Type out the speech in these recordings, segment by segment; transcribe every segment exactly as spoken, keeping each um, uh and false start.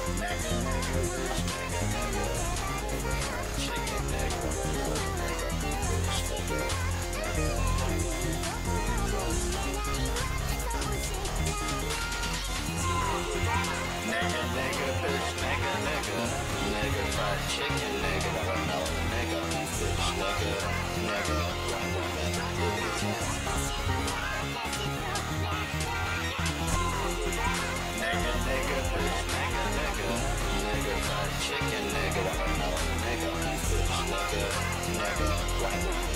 Nigga, nigga, bitch, nigga, nigga. Chicken nigga, nigga, bitch, nigga, nigga. Nigga, nigga, bitch, nigga, nigga. Nigga, fried chicken, nigga, no, nigga, bitch, nigga, nigga. White woman, nigga, nigga, bitch, nigga, nigga. Nigga, fried chicken, nigga, no, nigga, bitch, nigga, nigga. White woman.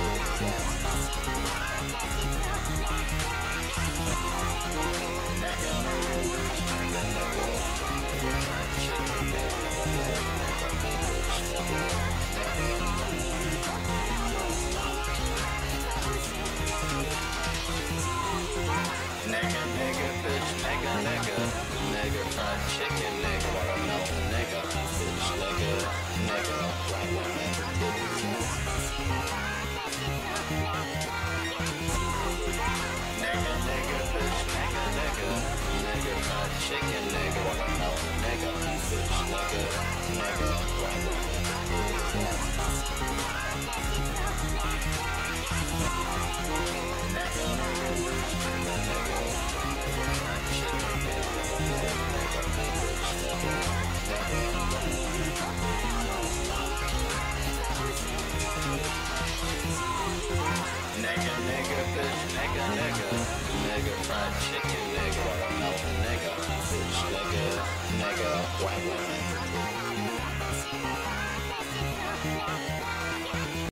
Nigga, nigga, bitch, nigga, nigga. Fried chicken, nigga, nigga, bitch, nigga, nigga, nigga, bitch, nigga, nigga. Nigga, fried chicken, nigga, no, nigga, bitch, nigga, nigga. White woman. Nigga, nigga, bitch, nigga, nigga. Nigga, fried chicken, nigga, no, nigga, bitch, nigga, nigga. White woman. Nigga, nigga, bitch, nigga, nigga. Fried chicken, nigga, nigga, bitch, nigga, nigga. Nigga, nigga, bitch, nigga, nigga. Nigga, fried chicken, nigga, no, nigga, bitch, nigga, nigga. White woman.